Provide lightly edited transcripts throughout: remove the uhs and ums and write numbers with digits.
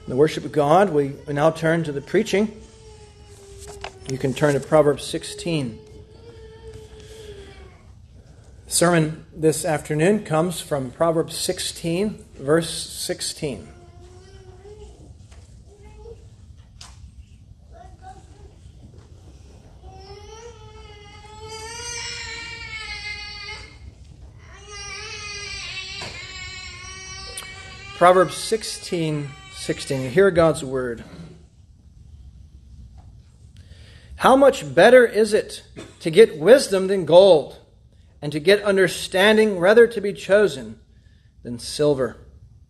The worship of God, we now turn to the preaching. You can turn to Proverbs 16. The sermon this afternoon comes from Proverbs 16, verse 16. Proverbs 16, 16. You hear God's word. How much better is it to get wisdom than gold, and to get understanding rather to be chosen than silver?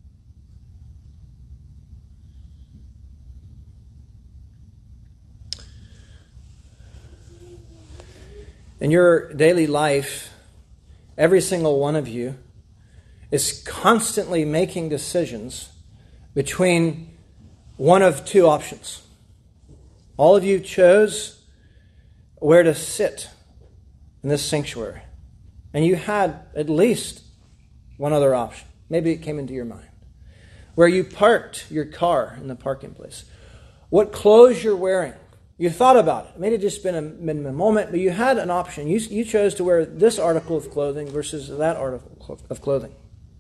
In your daily life, every single one of you is constantly making decisions between one of two options. All of you chose where to sit in this sanctuary. And you had at least one other option. Maybe it came into your mind. Where you parked your car in the parking place. What clothes you're wearing. You thought about it. It may have just been a moment, but you had an option. You chose to wear this article of clothing versus that article of clothing.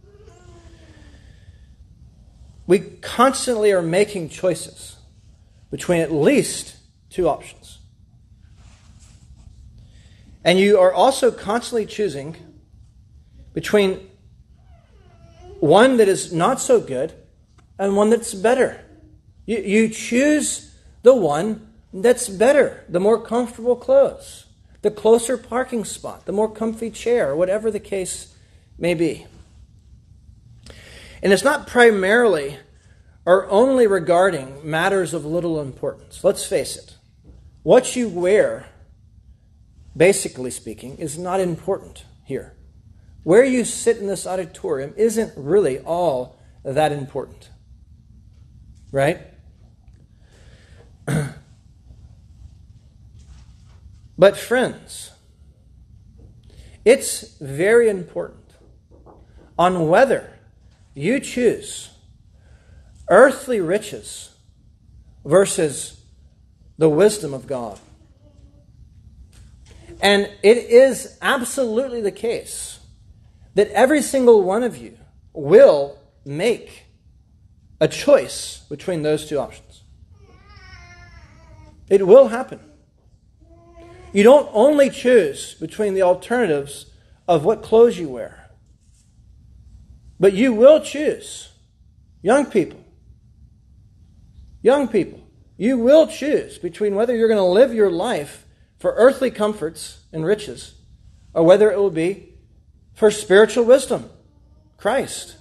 We constantly are making choices between at least two options. And you are also constantly choosing between one that is not so good and one that's better. You choose the one that's better, the more comfortable clothes, the closer parking spot, the more comfy chair, whatever the case may be. And it's not primarily or only regarding matters of little importance. Let's face it. What you wear, basically speaking, is not important here. Where you sit in this auditorium isn't really all that important. Right? But friends, it's very important on whether you choose earthly riches versus the wisdom of God. And it is absolutely the case that every single one of you will make a choice between those two options. It will happen. You don't only choose between the alternatives of what clothes you wear, but you will choose. Young people, you will choose between whether you're going to live your life for earthly comforts and riches, or whether it will be for spiritual wisdom, Christ.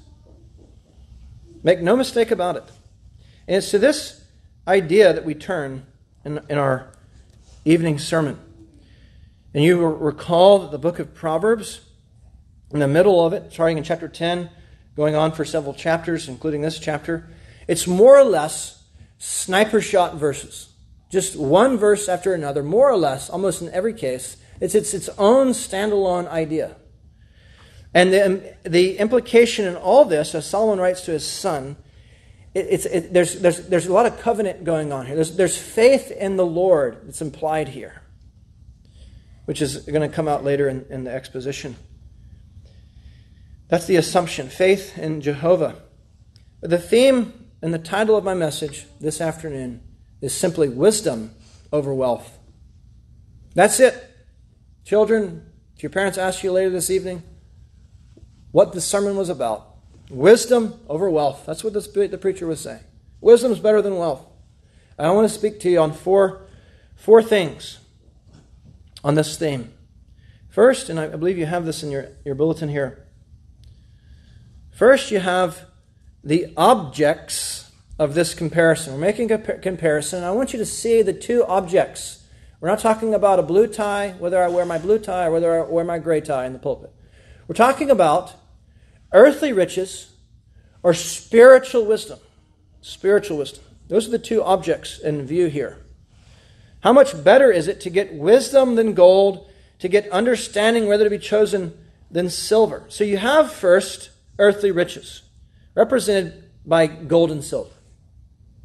Make no mistake about it. And it's to this idea that we turn in our evening sermon. And you will recall that the book of Proverbs, in the middle of it, starting in chapter 10, going on for several chapters, including this chapter, it's more or less sniper shot verses. Just one verse after another, more or less, almost in every case. It's its own standalone idea. And the implication in all this, as Solomon writes to his son, there's a lot of covenant going on here. There's faith in the Lord that's implied here, which is going to come out later in the exposition. That's the assumption, faith in Jehovah. The theme and the title of my message this afternoon is simply wisdom over wealth. That's it. Children, if your parents ask you later this evening what the sermon was about, wisdom over wealth. That's what the preacher was saying. Wisdom is better than wealth. I want to speak to you on four things on this theme. First, and I believe you have this in your bulletin here. First, you have the objects of this comparison. We're making a comparison. I want you to see the two objects. We're not talking about a blue tie, whether I wear my blue tie or whether I wear my gray tie in the pulpit. We're talking about earthly riches or spiritual wisdom. Spiritual wisdom. Those are the two objects in view here. How much better is it to get wisdom than gold, to get understanding whether to be chosen than silver? So you have first earthly riches, represented by gold and silver.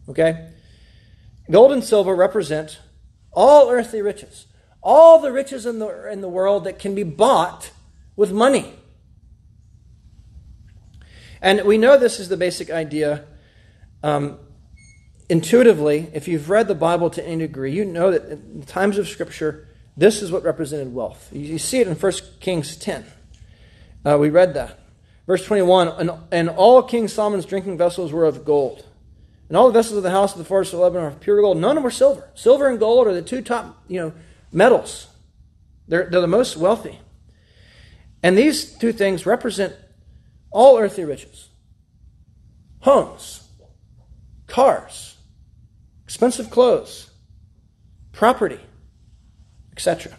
Okay? Gold and silver represent all earthly riches. All the riches in the world that can be bought with money. And we know this is the basic idea. Intuitively, if you've read the Bible to any degree, you know that in times of Scripture, this is what represented wealth. You see it in 1 Kings 10. We read that. Verse 21, and all King Solomon's drinking vessels were of gold. And all the vessels of the house of the forest of Lebanon are of pure gold. None of them were silver. Silver and gold are the two top, metals. They're the most wealthy. And these two things represent all earthly riches. Homes, cars, expensive clothes, property, etc.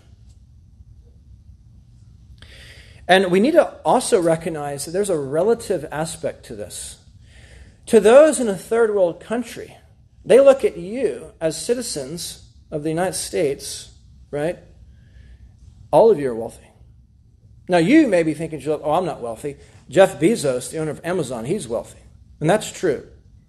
And we need to also recognize that there's a relative aspect to this. To those in a third world country, they look at you as citizens of the United States, right? All of you are wealthy. Now you may be thinking, oh, I'm not wealthy. Jeff Bezos, the owner of Amazon, he's wealthy. And that's true.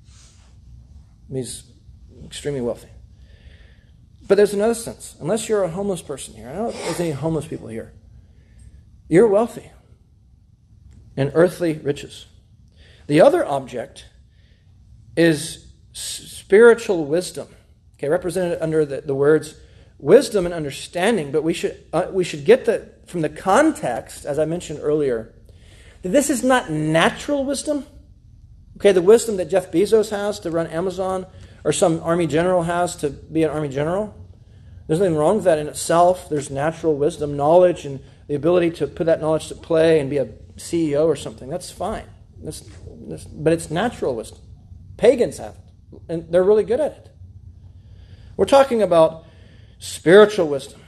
He's extremely wealthy. But there's another sense. Unless you're a homeless person here, I don't know if there's any homeless people here. You're wealthy in earthly riches. The other object is spiritual wisdom, okay, represented under the words wisdom and understanding. But we should get that from the context, as I mentioned earlier, that this is not natural wisdom. Okay, the wisdom that Jeff Bezos has to run Amazon, or some army general has to be an army general. There's nothing wrong with that in itself. There's natural wisdom, knowledge, and the ability to put that knowledge to play and be a CEO or something. That's fine. But it's natural wisdom. Pagans have it, and they're really good at it. We're talking about spiritual wisdom.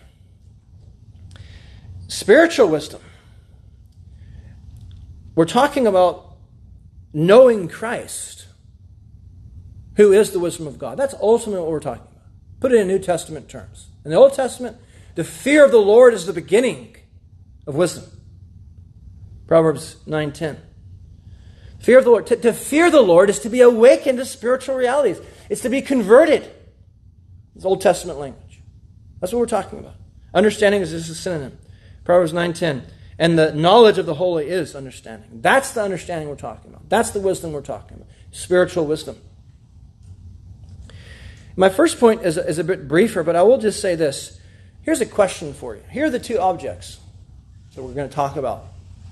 Spiritual wisdom. We're talking about knowing Christ, who is the wisdom of God. That's ultimately what we're talking about. Put it in New Testament terms. In the Old Testament, the fear of the Lord is the beginning of wisdom. Proverbs 9:10. Fear of the Lord. To fear the Lord is to be awakened to spiritual realities. It's to be converted. It's Old Testament language. That's what we're talking about. Understanding is just a synonym. Proverbs 9:10. And the knowledge of the holy is understanding. That's the understanding we're talking about. That's the wisdom we're talking about. Spiritual wisdom. My first point is a bit briefer, but I will just say this. Here's a question for you. Here are the two objects that we're going to talk about.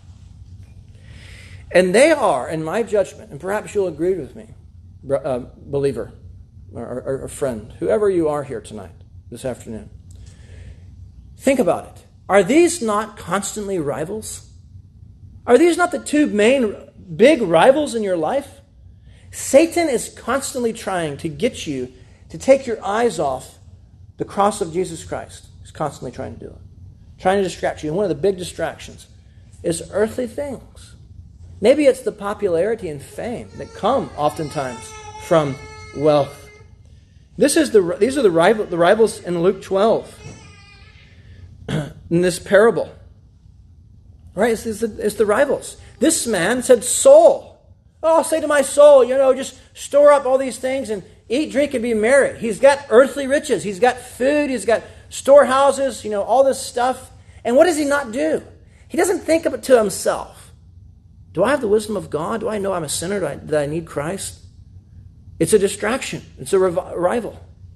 And they are, in my judgment, and perhaps you'll agree with me, believer or friend, whoever you are here tonight, this afternoon. Think about it. Are these not constantly rivals? Are these not the two main big rivals in your life? Satan is constantly trying to get you to take your eyes off the cross of Jesus Christ. He's constantly trying to do it. Trying to distract you. And one of the big distractions is earthly things. Maybe it's the popularity and fame that come oftentimes from wealth. These are the rivals in Luke 12. In this parable. Right? It's the rivals. This man said, soul. Oh, I'll say to my soul, just store up all these things and eat, drink, and be merry. He's got earthly riches. He's got food. He's got storehouses, all this stuff. And what does he not do? He doesn't think of it to himself. Do I have the wisdom of God? Do I know I'm a sinner? Do I need Christ? It's a distraction. It's a rival.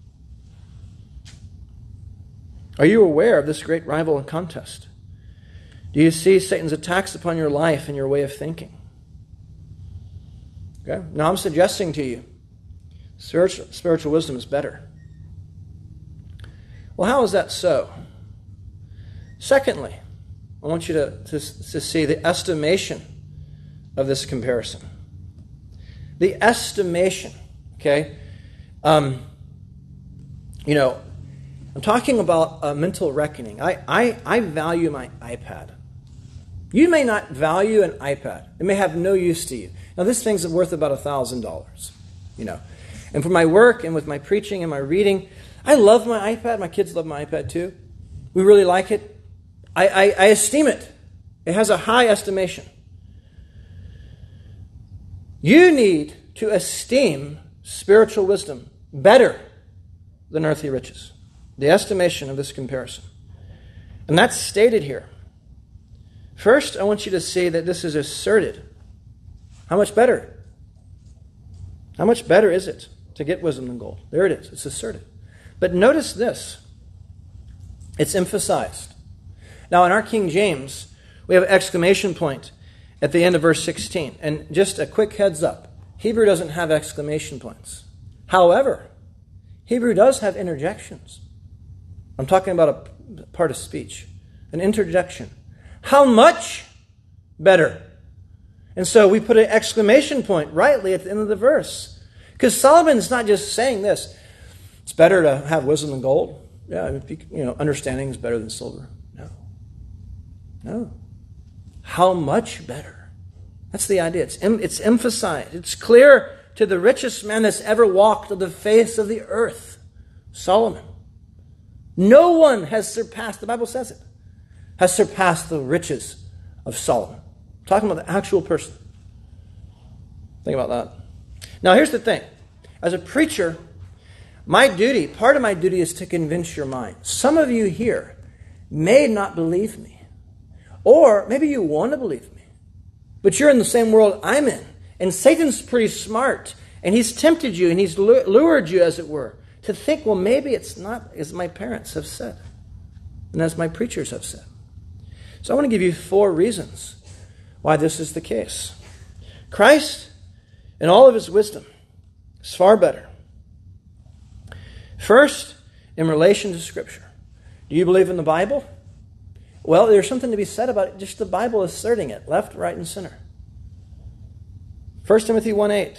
Are you aware of this great rival and contest? Do you see Satan's attacks upon your life and your way of thinking? Okay? Now I'm suggesting to you, spiritual wisdom is better. Well, how is that so? Secondly, I want you to see the estimation of this comparison. The estimation, okay? I'm talking about a mental reckoning. I value my iPad. You may not value an iPad. It may have no use to you. Now, this thing's worth about $1,000, And for my work and with my preaching and my reading, I love my iPad. My kids love my iPad too. We really like it. I esteem it. It has a high estimation. You need to esteem spiritual wisdom better than earthly riches. The estimation of this comparison. And that's stated here. First, I want you to see that this is asserted. How much better? How much better is it to get wisdom than gold? There it is. It's asserted. But notice this. It's emphasized. Now, in our King James, we have an exclamation point at the end of verse 16. And just a quick heads up. Hebrew doesn't have exclamation points. However, Hebrew does have interjections. I'm talking about a part of speech. An interjection. How much better? And so we put an exclamation point rightly at the end of the verse. Because Solomon's not just saying this. It's better to have wisdom than gold. Yeah, understanding is better than silver. No. How much better? That's the idea. It's emphasized. It's clear to the richest man that's ever walked on the face of the earth. Solomon. No one has surpassed, the Bible says it, has surpassed the riches of Solomon. I'm talking about the actual person. Think about that. Now here's the thing. As a preacher, part of my duty is to convince your mind. Some of you here may not believe me. Or maybe you want to believe me. But you're in the same world I'm in. And Satan's pretty smart. And he's tempted you and he's lured you, as it were, to think, well, maybe it's not as my parents have said. And as my preachers have said. So I want to give you 4 reasons why this is the case. Christ, in all of his wisdom, is far better. First, in relation to Scripture. Do you believe in the Bible? Well, there's something to be said about it, just the Bible asserting it, left, right, and center. 1 Timothy 1:8.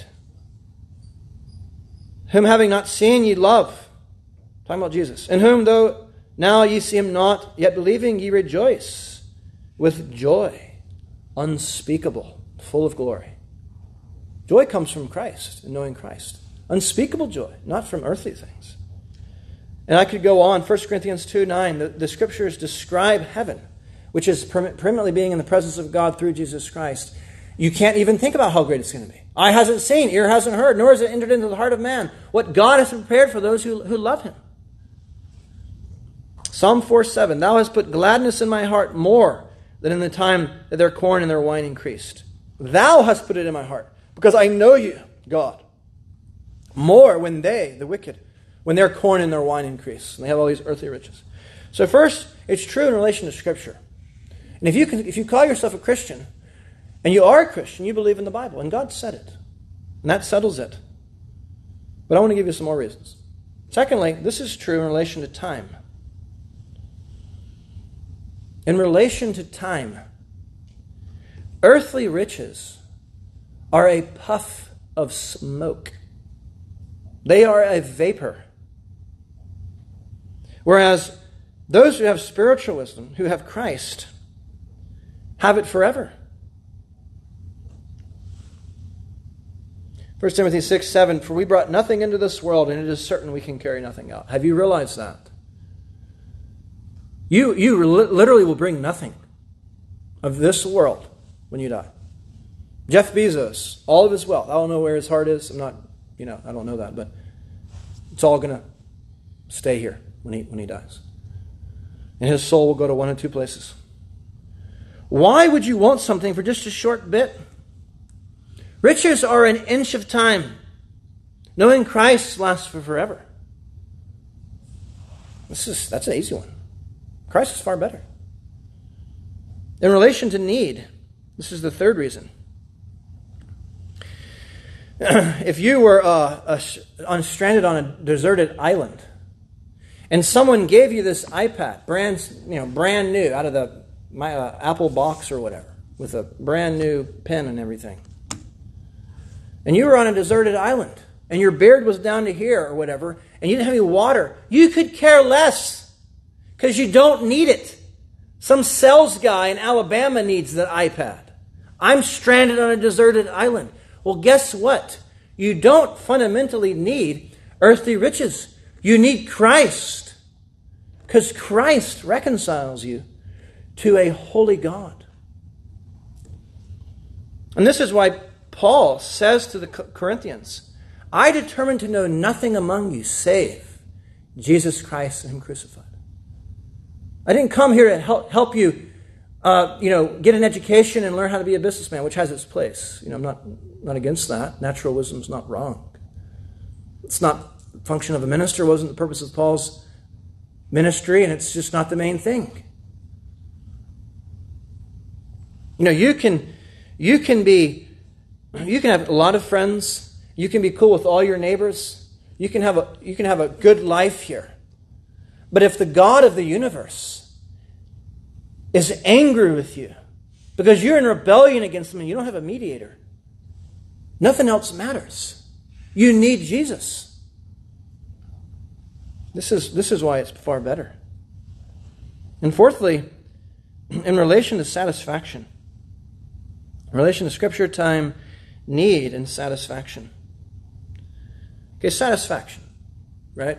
Whom having not seen ye love. Talking about Jesus. In whom though now ye see him not, yet believing ye rejoice with joy unspeakable, full of glory. Joy comes from Christ and knowing Christ. Unspeakable joy, not from earthly things. And I could go on. 1 Corinthians 2:9, the Scriptures describe heaven, which is permanently being in the presence of God through Jesus Christ. You can't even think about how great it's going to be. Eye hasn't seen, ear hasn't heard, nor has it entered into the heart of man what God has prepared for those who love him. Psalm 4:7, thou hast put gladness in my heart more than in the time that their corn and their wine increased. Thou hast put it in my heart, because I know you, God. More when they, the wicked, when their corn and their wine increase, and they have all these earthly riches. So first, it's true in relation to Scripture. And if you call yourself a Christian, and you are a Christian, you believe in the Bible, and God said it. And that settles it. But I want to give you some more reasons. Secondly, this is true in relation to time. In relation to time, earthly riches are a puff of smoke. They are a vapor. Whereas those who have spiritual wisdom, who have Christ, have it forever. 1 Timothy 6:7, for we brought nothing into this world, and it is certain we can carry nothing out. Have you realized that? You literally will bring nothing of this world when you die. Jeff Bezos, all of his wealth, I don't know where his heart is. I don't know that, but it's all going to stay here when he dies. And his soul will go to one of 2 places. Why would you want something for just a short bit? Riches are an inch of time. Knowing Christ lasts for forever. That's an easy one. Christ is far better. In relation to need, this is the third reason. If you were stranded on a deserted island, and someone gave you this iPad, brand new, out of the Apple box or whatever, with a brand new pen and everything, and you were on a deserted island, and your beard was down to here or whatever, and you didn't have any water, you could care less, because you don't need it. Some sales guy in Alabama needs that iPad. I'm stranded on a deserted island. Well, guess what? You don't fundamentally need earthly riches. You need Christ. Because Christ reconciles you to a holy God. And this is why Paul says to the Corinthians, I determined to know nothing among you save Jesus Christ and Him crucified. I didn't come here to help you, get an education and learn how to be a businessman, which has its place. I'm not against that. Natural wisdom is not wrong. It's not the function of a minister. It wasn't the purpose of Paul's ministry, and it's just not the main thing. You can have a lot of friends. You can be cool with all your neighbors. You can have a good life here. But if the God of the universe is angry with you because you're in rebellion against Him and you don't have a mediator, nothing else matters. You need Jesus. This is why it's far better. And fourthly, in relation to satisfaction, in relation to Scripture time, need and satisfaction. Okay, satisfaction, right?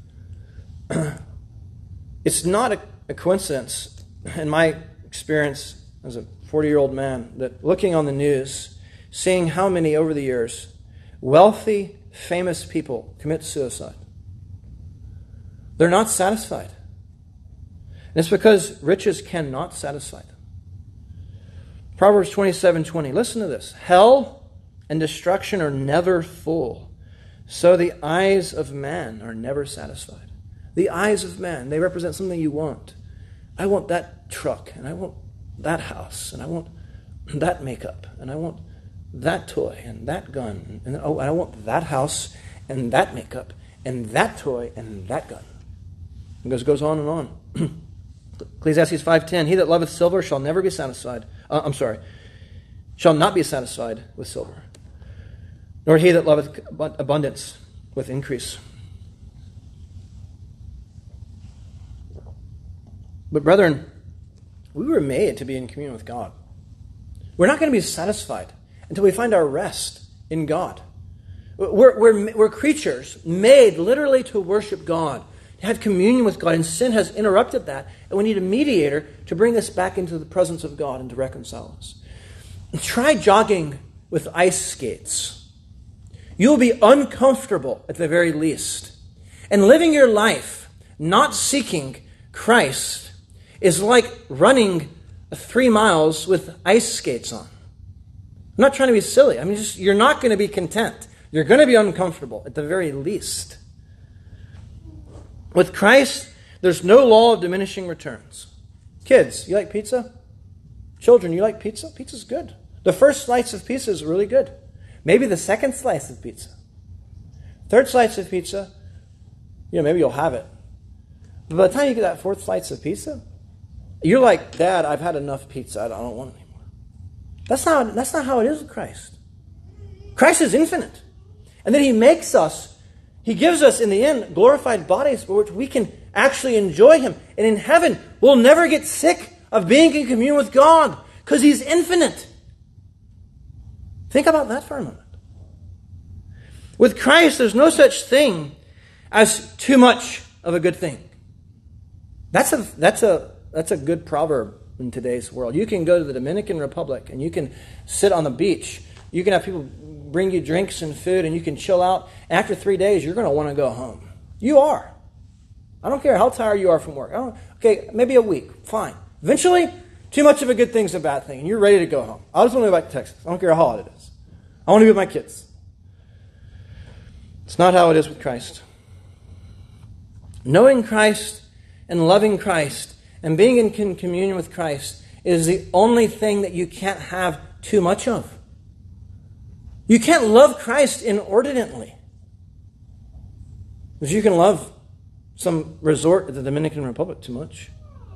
It's not a coincidence, in my experience as a 40-year-old man, that looking on the news, seeing how many over the years wealthy, famous people commit suicide. They're not satisfied. And it's because riches cannot satisfy them. Proverbs 27:20. Listen to this. Hell and destruction are never full, so the eyes of man are never satisfied. The eyes of man, they represent something you want. I want that truck, and I want that house, and I want that makeup, and I want that toy, and that gun, and I want that house, and that makeup, and that toy, and that gun. It goes on and on. Ecclesiastes 5:10, he that loveth silver shall never be satisfied. Shall not be satisfied with silver, nor he that loveth abundance with increase. But brethren, we were made to be in communion with God. We're not going to be satisfied until we find our rest in God. We're creatures made literally to worship God, to have communion with God, and sin has interrupted that, and we need a mediator to bring us back into the presence of God and to reconcile us. Try jogging with ice skates. You'll be uncomfortable at the very least. And living your life not seeking Christ is like running 3 miles with ice skates on. I'm not trying to be silly. You're not going to be content. You're going to be uncomfortable at the very least. With Christ, there's no law of diminishing returns. Kids, you like pizza? Children, you like pizza? Pizza's good. The first slice of pizza is really good. Maybe the second slice of pizza. Third slice of pizza, maybe you'll have it. But by the time you get that fourth slice of pizza, you're like, Dad, I've had enough pizza. I don't want it anymore. That's not how it is with Christ. Christ is infinite. And then He makes us, He gives us, in the end, glorified bodies for which we can actually enjoy Him. And in heaven, we'll never get sick of being in communion with God because He's infinite. Think about that for a moment. With Christ, there's no such thing as too much of a good thing. That's a good proverb in today's world. You can go to the Dominican Republic and you can sit on the beach. You can have people bring you drinks and food and you can chill out. After 3 days, you're going to want to go home. You are. I don't care how tired you are from work. Maybe a week. Fine. Eventually, too much of a good thing is a bad thing and you're ready to go home. I just want to go back to Texas. I don't care how hot it is. I want to be with my kids. It's not how it is with Christ. Knowing Christ and loving Christ and being in communion with Christ is the only thing that you can't have too much of. You can't love Christ inordinately. Because you can love some resort at the Dominican Republic too much.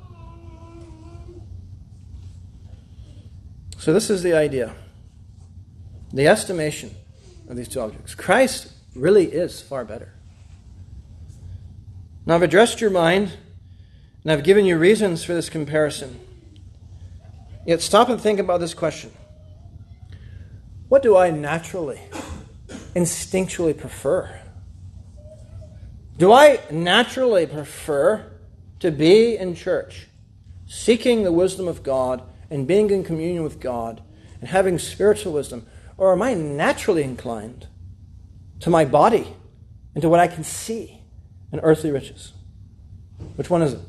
So this is the idea. The estimation of these two objects. Christ really is far better. Now I've addressed your mind and I've given you reasons for this comparison. Yet stop and think about this question. What do I naturally, instinctually prefer? Do I naturally prefer to be in church, seeking the wisdom of God and being in communion with God and having spiritual wisdom? Or am I naturally inclined to my body and to what I can see in earthly riches? Which one is it?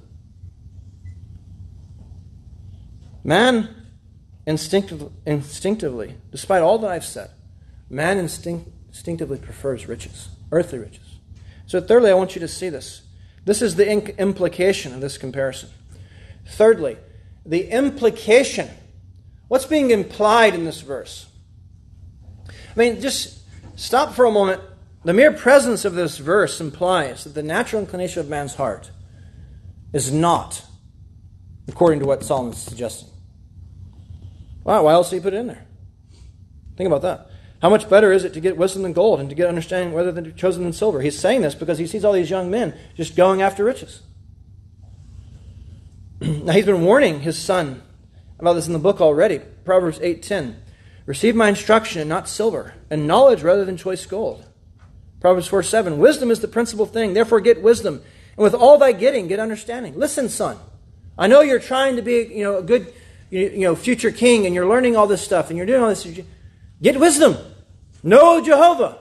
Man instinctively, despite all that I've said, man instinctively prefers riches, earthly riches. So thirdly, I want you to see this. This is the implication of this comparison. Thirdly, the implication. What's being implied in this verse? I mean, just stop for a moment. The mere presence of this verse implies that the natural inclination of man's heart is not according to what Solomon is suggesting. Wow, why else did he put it in there? Think about that. How much better is it to get wisdom than gold and to get understanding rather than chosen than silver? He's saying this because he sees all these young men just going after riches. Now, he's been warning his son about this in the book already. Proverbs 8:10. Receive my instruction and not silver, and knowledge rather than choice gold. Proverbs 4:7. Wisdom is the principal thing, therefore get wisdom. And with all thy getting, get understanding. Listen, son. I know you're trying to be, a good, future king, and you're learning all this stuff, and you're doing all this. Get wisdom. Know Jehovah.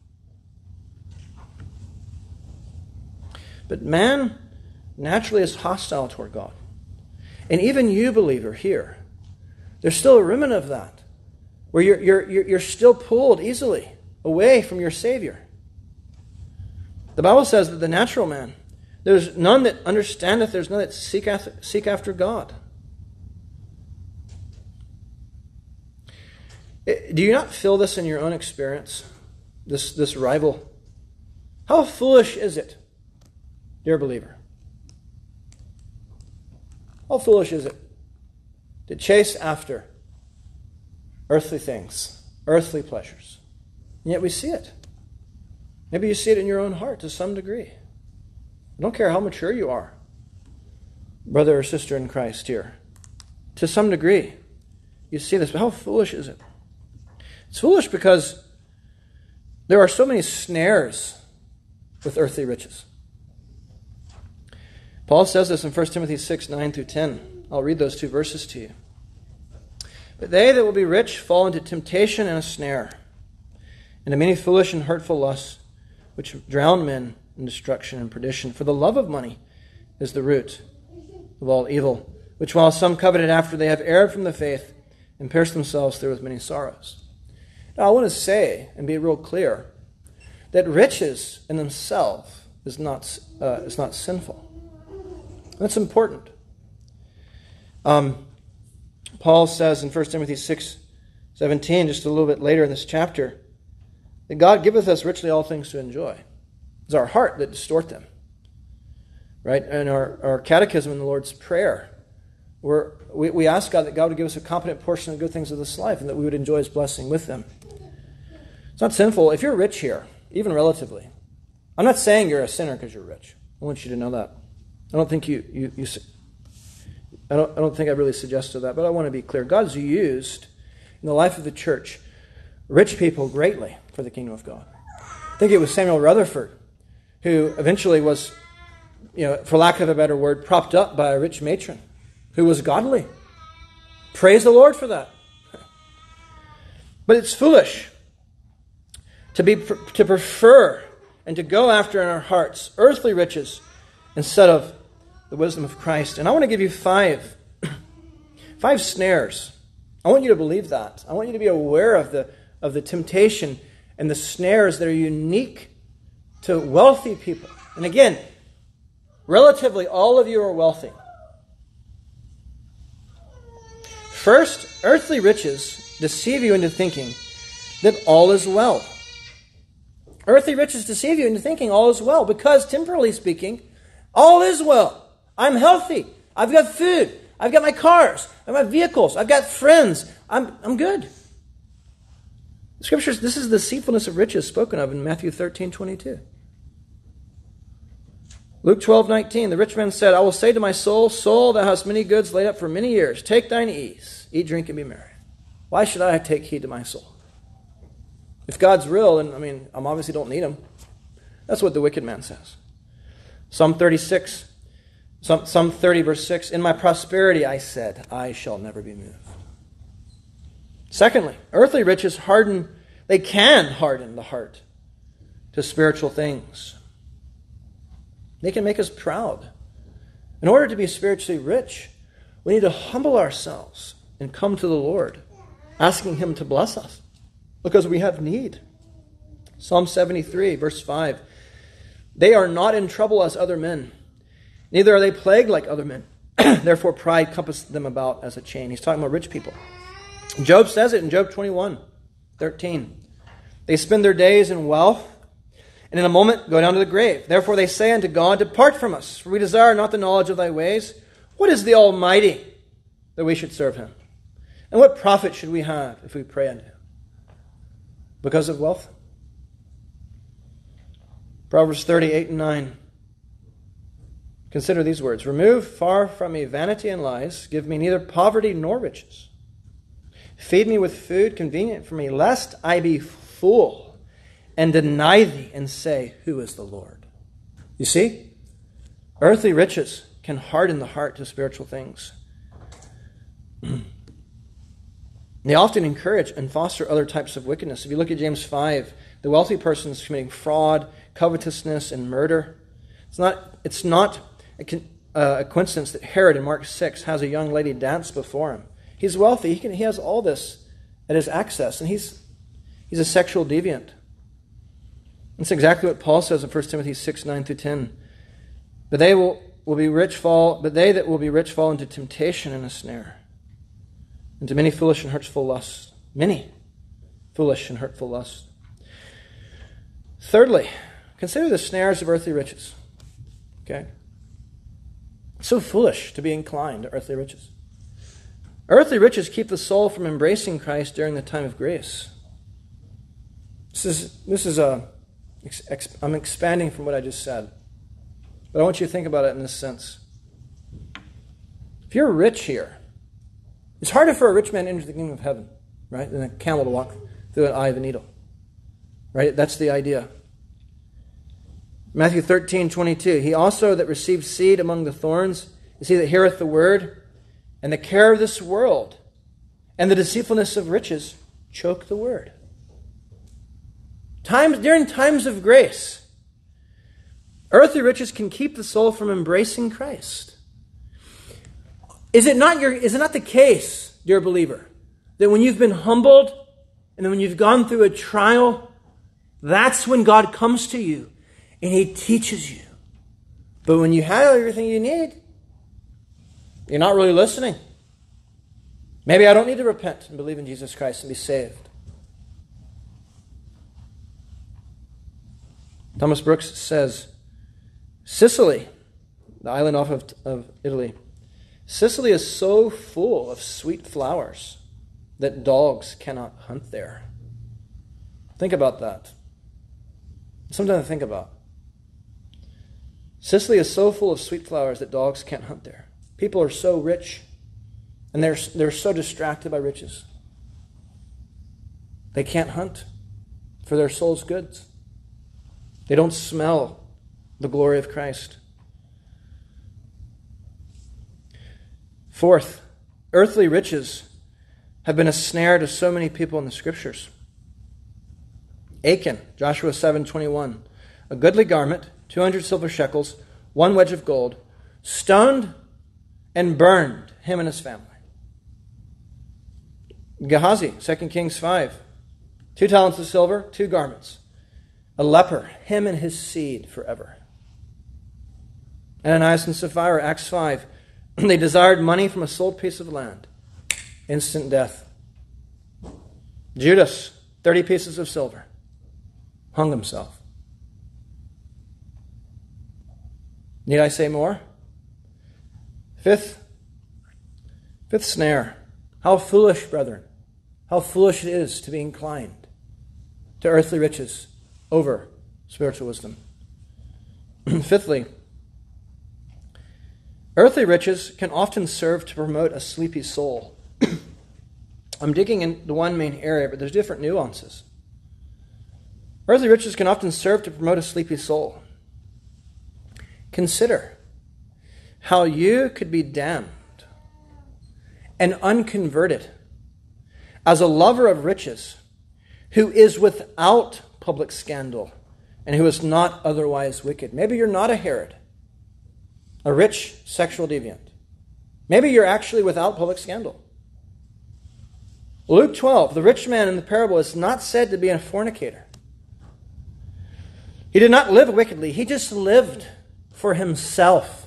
But man naturally is hostile toward God. And even you, believer, here, there's still a remnant of that, where you're still pulled easily away from your Savior. The Bible says that the natural man, there's none that understandeth, there's none that seek after God. Do you not feel this in your own experience? This rival? How foolish is it, dear believer? How foolish is it to chase after earthly things, earthly pleasures? And yet we see it. Maybe you see it in your own heart to some degree. I don't care how mature you are, brother or sister in Christ here. To some degree, you see this. But how foolish is it? It's foolish because there are so many snares with earthly riches. Paul says this in 1 Timothy 6:9-10. I'll read those two verses to you. But they that will be rich fall into temptation and a snare, and to many foolish and hurtful lusts, which drown men in destruction and perdition. For the love of money is the root of all evil, which while some coveted after, they have erred from the faith and pierced themselves through with many sorrows. Now I want to say and be real clear that riches in themselves is not sinful. That's important. Paul says in 1 Timothy 6:17, just a little bit later in this chapter, that God giveth us richly all things to enjoy. It's our heart that distort them. Right? And our catechism in the Lord's Prayer, we ask God that God would give us a competent portion of the good things of this life and that we would enjoy His blessing with them. It's not sinful. If you're rich here, even relatively, I'm not saying you're a sinner because you're rich. I want you to know that. I don't think I don't think I really suggested that, but I want to be clear. God's used in the life of the church rich people greatly for the kingdom of God. I think it was Samuel Rutherford who eventually was, for lack of a better word, propped up by a rich matron who was godly. Praise the Lord for that. But it's foolish to prefer and to go after in our hearts earthly riches instead of the wisdom of Christ. And I want to give you five snares. I want you to believe that. I want you to be aware of the temptation and the snares that are unique to wealthy people. And again, relatively, all of you are wealthy. First, earthly riches deceive you into thinking that all is well. Earthly riches deceive you into thinking all is well, because temporally speaking, all is well. I'm healthy. I've got food. I've got my cars. I've got vehicles. I've got friends. I'm good. The Scriptures, this is the deceitfulness of riches spoken of in Matthew 13:22. Luke 12:19, the rich man said, I will say to my soul, soul, thou hast many goods laid up for many years. Take thine ease. Eat, drink, and be merry. Why should I take heed to my soul? If God's real, then, I obviously don't need him. That's what the wicked man says. Psalm 30 verse 6, in my prosperity I said, I shall never be moved. Secondly, earthly riches can harden the heart to spiritual things. They can make us proud. In order to be spiritually rich, we need to humble ourselves and come to the Lord, asking Him to bless us because we have need. Psalm 73, verse 5. They are not in trouble as other men, neither are they plagued like other men. Therefore pride compassed them about as a chain. He's talking about rich people. Job says it in Job 21:13. They spend their days in wealth, and in a moment go down to the grave. Therefore they say unto God, depart from us, for we desire not the knowledge of thy ways. What is the Almighty that we should serve Him? And what profit should we have if we pray unto Him? Because of wealth? Proverbs 30:8-9. Consider these words. Remove far from me vanity and lies. Give me neither poverty nor riches. Feed me with food convenient for me, lest I be full and deny thee and say, who is the Lord? You see, earthly riches can harden the heart to spiritual things. They often encourage and foster other types of wickedness. If you look at James 5, the wealthy person is committing fraud, covetousness, and murder. It's not a coincidence that Herod in Mark 6 has a young lady dance before him. He's wealthy. He has all this at his access, and he's a sexual deviant. That's exactly what Paul says in 1 Timothy 6:9-10. But they that will be rich fall into temptation and a snare, into many foolish and hurtful lusts. Many foolish and hurtful lusts. Thirdly, consider the snares of earthly riches. Okay? It's so foolish to be inclined to earthly riches. Earthly riches keep the soul from embracing Christ during the time of grace. I'm expanding from what I just said. But I want you to think about it in this sense. If you're rich here, it's harder for a rich man to enter the kingdom of heaven, right, than a camel to walk through an eye of a needle. Right? That's the idea. Matthew 13:22. He also that received seed among the thorns is he that heareth the word, and the care of this world and the deceitfulness of riches choke the word. During times of grace, earthly riches can keep the soul from embracing Christ. Is it not the case, dear believer, that when you've been humbled and then when you've gone through a trial, that's when God comes to you and He teaches you? But when you have everything you need, you're not really listening. Maybe I don't need to repent and believe in Jesus Christ and be saved. Thomas Brooks says, Sicily, the island off of Italy, Sicily is so full of sweet flowers that dogs cannot hunt there. Think about that. Something to think about. Sicily is so full of sweet flowers that dogs can't hunt there. People are so rich, and they're so distracted by riches. They can't hunt for their soul's goods. They don't smell the glory of Christ. Fourth, earthly riches have been a snare to so many people in the Scriptures. Achan, Joshua 7:21, a goodly garment, 200 silver shekels, 1 wedge of gold, stoned and burned him and his family. Gehazi, 2 Kings 5, 2 talents of silver, 2 garments. A leper, him and his seed forever. Ananias and Sapphira, Acts 5. They desired money from a sold piece of land. Instant death. Judas, 30 pieces of silver. Hung himself. Need I say more? Fifth snare. How foolish, brethren. How foolish it is to be inclined to earthly riches over spiritual wisdom. Fifthly, earthly riches can often serve to promote a sleepy soul. I'm digging into one main area, but there's different nuances. Earthly riches can often serve to promote a sleepy soul. Consider how you could be damned and unconverted as a lover of riches who is without public scandal and who is not otherwise wicked. Maybe you're not a Herod, a rich sexual deviant. Maybe you're actually without public scandal. Luke 12, the rich man in the parable is not said to be a fornicator. He did not live wickedly. He just lived for himself.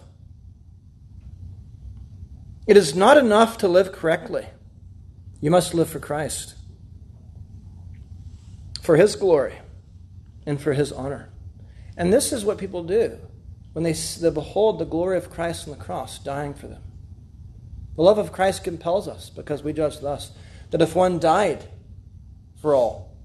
It is not enough to live correctly. You must live for Christ, for His glory and for His honor. And this is what people do when they behold the glory of Christ on the cross, dying for them. The love of Christ compels us, because we judge thus, that if one died for all,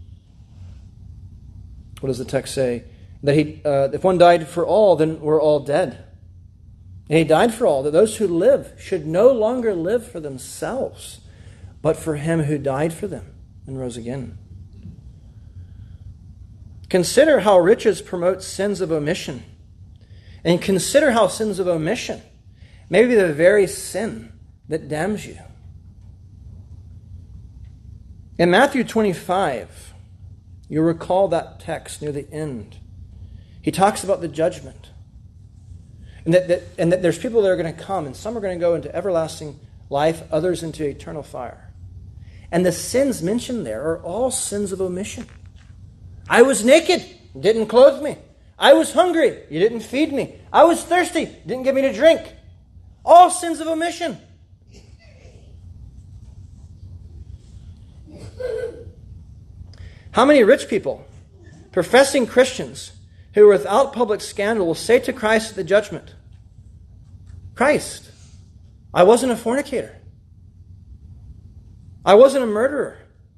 what does the text say? That if one died for all, then we're all dead. And He died for all, that those who live should no longer live for themselves, but for Him who died for them and rose again. Consider how riches promote sins of omission. And consider how sins of omission may be the very sin that damns you. In Matthew 25, you'll recall that text near the end. He talks about the judgment. And that there's people that are going to come, and some are going to go into everlasting life, others into eternal fire. And the sins mentioned there are all sins of omission. I was naked, didn't clothe me. I was hungry, you didn't feed me. I was thirsty, didn't give me to drink. All sins of omission. How many rich people, professing Christians, who are without public scandal will say to Christ at the judgment, Christ, I wasn't a fornicator. I wasn't a murderer.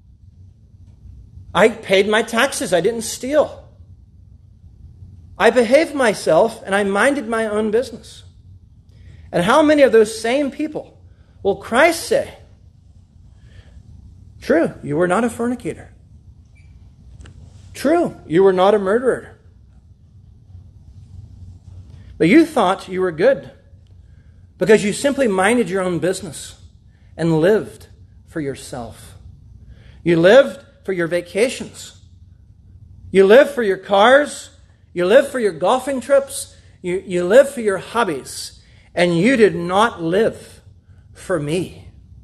I paid my taxes. I didn't steal. I behaved myself and I minded my own business. And how many of those same people will Christ say, true, you were not a fornicator. True, you were not a murderer. But you thought you were good because you simply minded your own business and lived for yourself. You lived for your vacations. You lived for your cars. You lived for your golfing trips. You lived for your hobbies. And you did not live for me.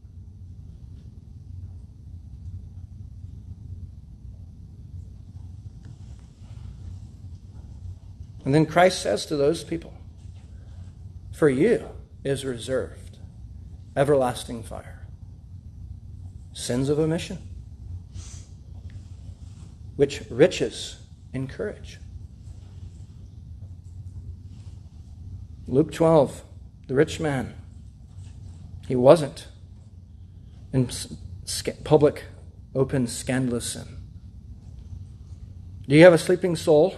And then Christ says to those people, for you is reserved everlasting fire, sins of omission, which riches encourage. Luke 12, the rich man, he wasn't in public, open, scandalous sin. Do you have a sleeping soul?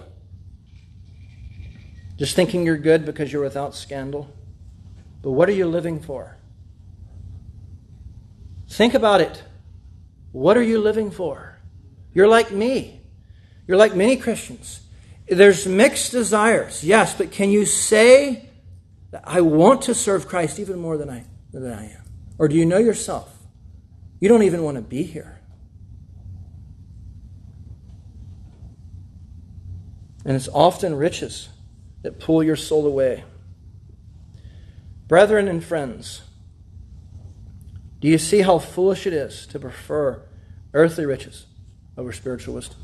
Just thinking you're good because you're without scandal? But what are you living for? Think about it. What are you living for? You're like me. You're like many Christians. There's mixed desires, yes, but can you say that I want to serve Christ even more than I am? Or do you know yourself? You don't even want to be here. And it's often riches that pull your soul away. Brethren and friends, do you see how foolish it is to prefer earthly riches over spiritual wisdom?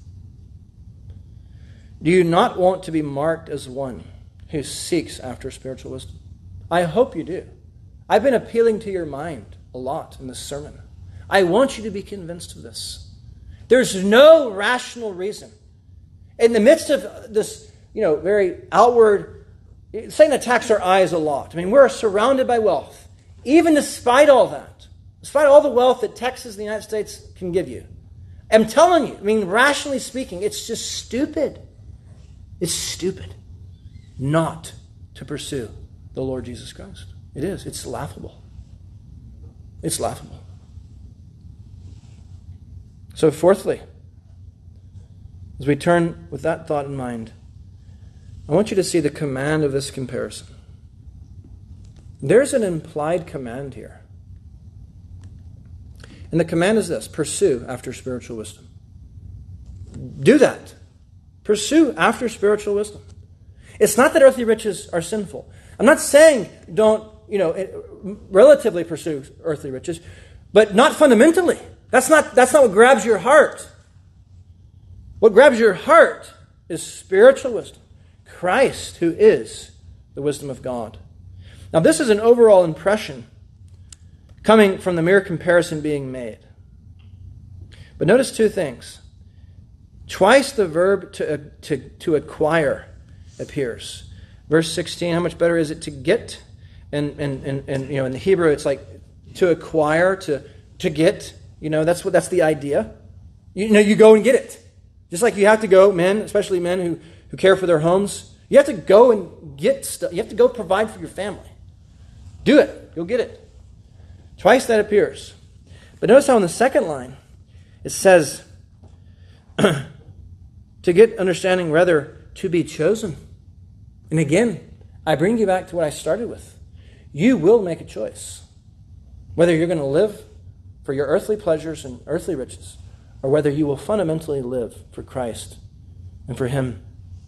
Do you not want to be marked as one who seeks after spiritual wisdom? I hope you do. I've been appealing to your mind a lot in this sermon. I want you to be convinced of this. There's no rational reason. In the midst of this, very outward, Satan attacks our eyes a lot. I mean, we're surrounded by wealth. Even despite all that, despite all the wealth that Texas and the United States can give you, I'm telling you, rationally speaking, it's just stupid. It's stupid not to pursue the Lord Jesus Christ. It is. It's laughable. It's laughable. So fourthly, as we turn with that thought in mind, I want you to see the command of this comparison. There's an implied command here. And the command is this: pursue after spiritual wisdom. Do that. Pursue after spiritual wisdom. It's not that earthly riches are sinful. I'm not saying don't, relatively pursue earthly riches, but not fundamentally. That's not what grabs your heart. What grabs your heart is spiritual wisdom. Christ, who is the wisdom of God. Now, this is an overall impression coming from the mere comparison being made. But notice two things. Twice the verb to acquire appears. Verse 16, how much better is it to get? And in the Hebrew, it's like to acquire, to get. That's the idea. You go and get it. Just like you have to go, men, especially men who care for their homes, you have to go and get stuff. You have to go provide for your family. Do it. Go get it. Twice that appears. But notice how in the second line it says to get understanding, rather to be chosen. And again, I bring you back to what I started with. You will make a choice. Whether you're going to live for your earthly pleasures and earthly riches, or whether you will fundamentally live for Christ and for Him.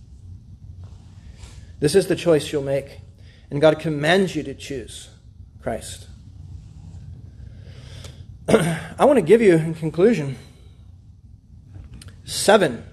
This is the choice you'll make. And God commands you to choose Christ. I want to give you, in conclusion, seven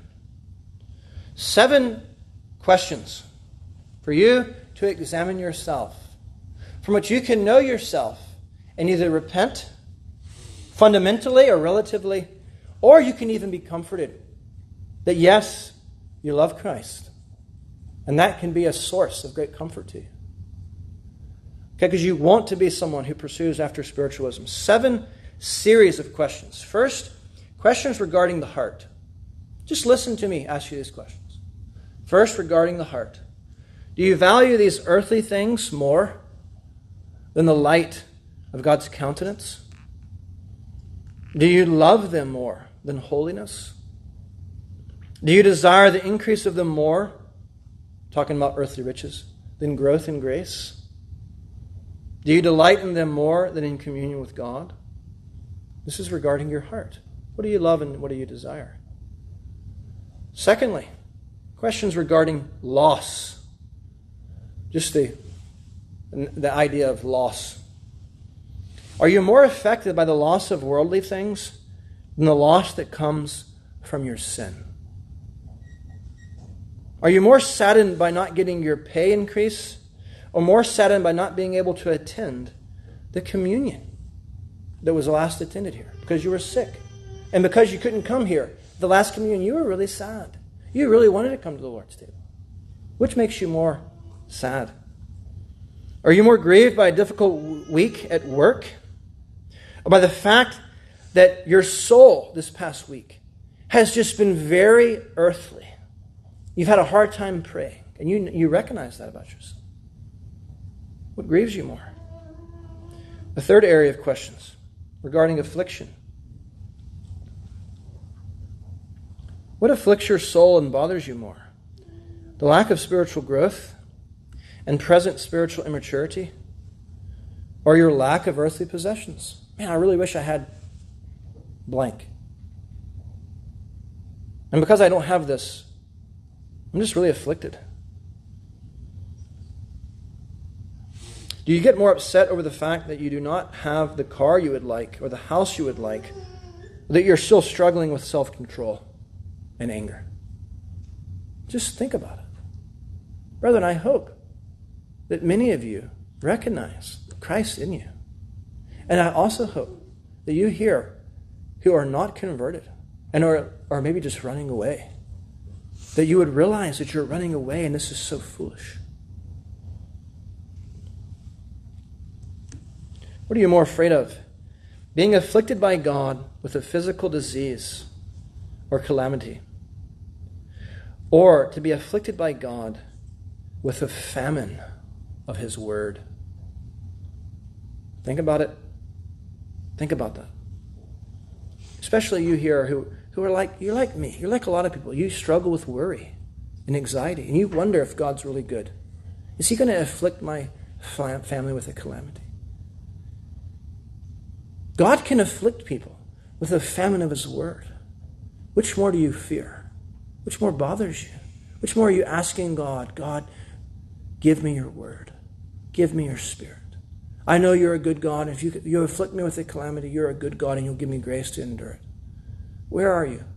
questions for you to examine yourself, from which you can know yourself and either repent fundamentally or relatively, or you can even be comforted that yes, you love Christ. And that can be a source of great comfort to you. Okay, because you want to be someone who pursues after spiritualism. 7 series of questions. First, questions regarding the heart. Just listen to me ask you these questions. First, regarding the heart. Do you value these earthly things more than the light of God's countenance? Do you love them more than holiness? Do you desire the increase of them more, talking about earthly riches, than growth in grace? Do you delight in them more than in communion with God? This is regarding your heart. What do you love and what do you desire? Secondly, questions regarding loss. Just the idea of loss. Are you more affected by the loss of worldly things than the loss that comes from your sin? Are you more saddened by not getting your pay increase, or more saddened by not being able to attend the communion that was last attended here because you were sick? And because you couldn't come here, the last communion, you were really sad. You really wanted to come to the Lord's table. Which makes you more sad? Are you more grieved by a difficult week at work? Or by the fact that your soul this past week has just been very earthly? You've had a hard time praying, and you recognize that about yourself. What grieves you more? The third area of questions regarding affliction. What afflicts your soul and bothers you more? The lack of spiritual growth and present spiritual immaturity? Or your lack of earthly possessions? Man, I really wish I had blank. And because I don't have this, I'm just really afflicted. Do you get more upset over the fact that you do not have the car you would like or the house you would like, or that you're still struggling with self-control and anger? Just think about it. Brethren, I hope that many of you recognize Christ in you. And I also hope that you here who are not converted and are maybe just running away, that you would realize that you're running away and this is so foolish. What are you more afraid of? Being afflicted by God with a physical disease or calamity? Or to be afflicted by God with a famine of His Word? Think about it. Think about that. Especially you here who are like, you're like me. You're like a lot of people. You struggle with worry and anxiety. And you wonder if God's really good. Is He going to afflict my family with a calamity? God can afflict people with a famine of His Word. Which more do you fear? Which more bothers you? Which more are you asking God, God, give me your word. Give me your spirit. I know you're a good God. If you afflict me with a calamity, you're a good God and you'll give me grace to endure it. Where are you?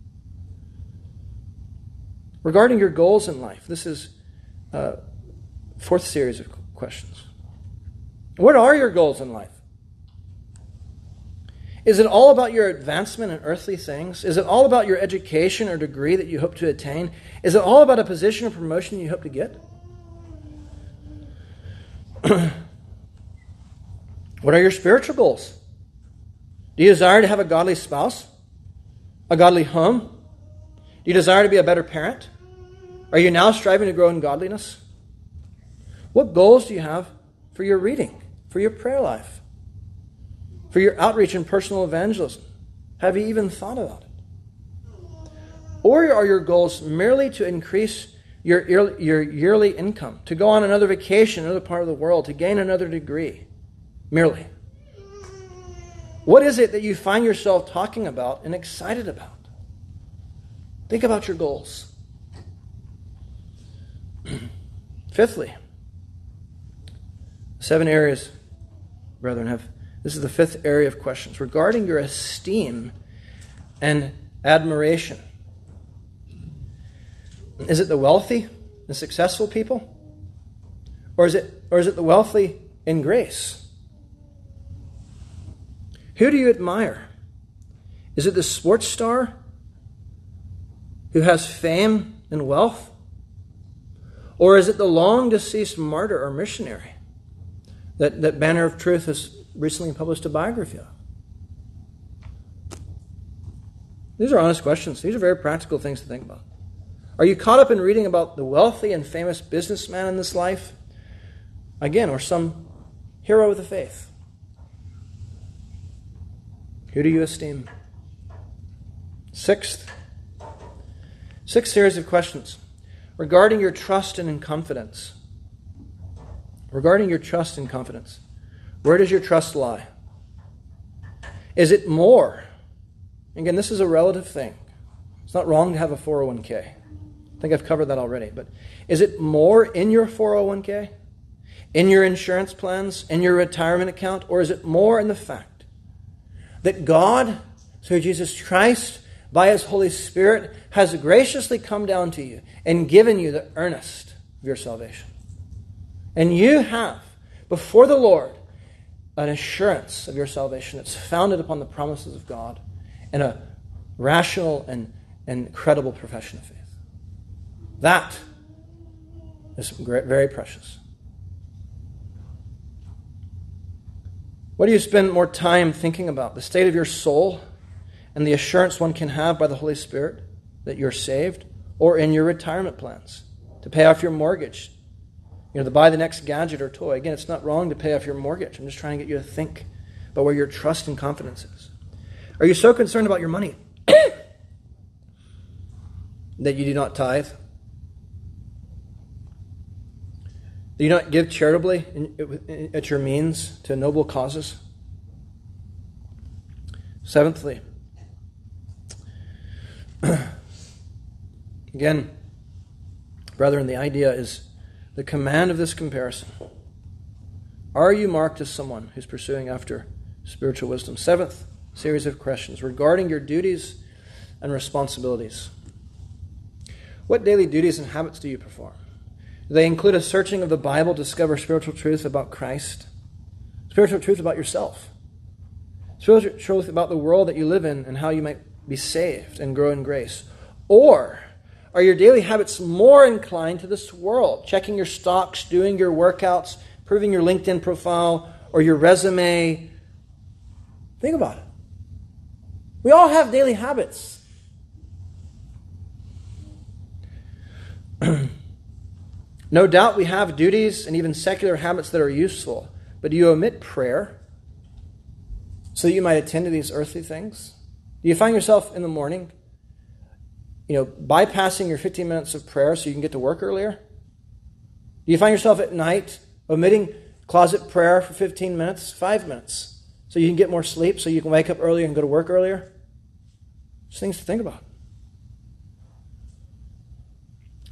Regarding your goals in life, this is fourth series of questions. What are your goals in life? Is it all about your advancement in earthly things? Is it all about your education or degree that you hope to attain? Is it all about a position or promotion you hope to get? What are your spiritual goals? Do you desire to have a godly spouse? A godly home? Do you desire to be a better parent? Are you now striving to grow in godliness? What goals do you have for your reading, for your prayer life, for your outreach and personal evangelism? Have you even thought about it? Or are your goals merely to increase your yearly income, to go on another vacation in another part of the world, to gain another degree? Merely. What is it that you find yourself talking about and excited about? Think about your goals. Fifthly, 7 areas, brethren, this is the 5th area of questions regarding your esteem and admiration. Is it the wealthy and successful people? Or is it the wealthy in grace? Who do you admire? Is it the sports star who has fame and wealth? Or is it the long-deceased martyr or missionary that Banner of Truth has recently published a biography of? These are honest questions. These are very practical things to think about. Are you caught up in reading about the wealthy and famous businessman in this life? Again, or some hero of the faith? Who do you esteem? Sixth series of questions regarding your trust and confidence. Regarding your trust and confidence. Where does your trust lie? Is it more? Again, this is a relative thing. It's not wrong to have a 401k. I think I've covered that already. But is it more in your 401k? In your insurance plans? In your retirement account? Or is it more in the fact that God, through Jesus Christ, by His Holy Spirit, has graciously come down to you and given you the earnest of your salvation? And you have, before the Lord, an assurance of your salvation that's founded upon the promises of God and a rational and credible profession of faith. That is very precious. What do you spend more time thinking about? The state of your soul and the assurance one can have by the Holy Spirit that you're saved, or in your retirement plans to pay off your mortgage, to buy the next gadget or toy? Again, it's not wrong to pay off your mortgage. I'm just trying to get you to think about where your trust and confidence is. Are you so concerned about your money that you do not tithe? Do you not give charitably at your means to noble causes? Seventhly, again, brethren, the idea is the command of this comparison. Are you marked as someone who's pursuing after spiritual wisdom? 7th series of questions regarding your duties and responsibilities. What daily duties and habits do you perform? Do they include a searching of the Bible to discover spiritual truth about Christ? Spiritual truth about yourself? Spiritual truth about the world that you live in and how you might be saved and grow in grace? Or are your daily habits more inclined to this world? Checking your stocks, doing your workouts, improving your LinkedIn profile or your resume? Think about it. We all have daily habits. No doubt we have duties and even secular habits that are useful. But do you omit prayer so that you might attend to these earthly things? Do you find yourself in the morning, bypassing your 15 minutes of prayer so you can get to work earlier? Do you find yourself at night omitting closet prayer for 15 minutes, 5 minutes, so you can get more sleep, so you can wake up earlier and go to work earlier? Just things to think about.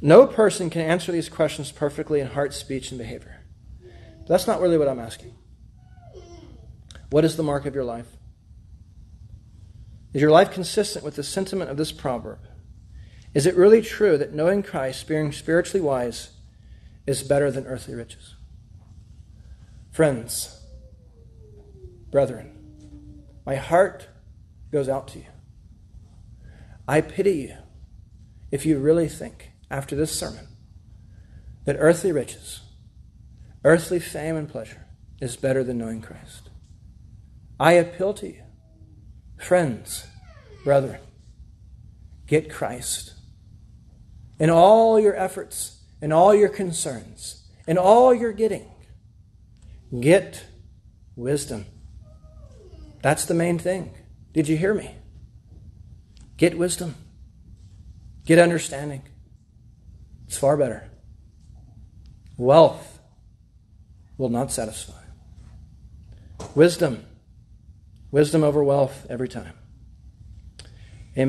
No person can answer these questions perfectly in heart, speech, and behavior. But that's not really what I'm asking. What is the mark of your life? Is your life consistent with the sentiment of this proverb? Is it really true that knowing Christ, being spiritually wise, is better than earthly riches? Friends, brethren, my heart goes out to you. I pity you if you really think, after this sermon, that earthly riches, earthly fame and pleasure is better than knowing Christ. I appeal to you, friends, brethren, get Christ. In all your efforts, in all your concerns, in all your getting, get wisdom. That's the main thing. Did you hear me? Get wisdom. Get understanding. It's far better. Wealth will not satisfy. Wisdom. Wisdom over wealth every time.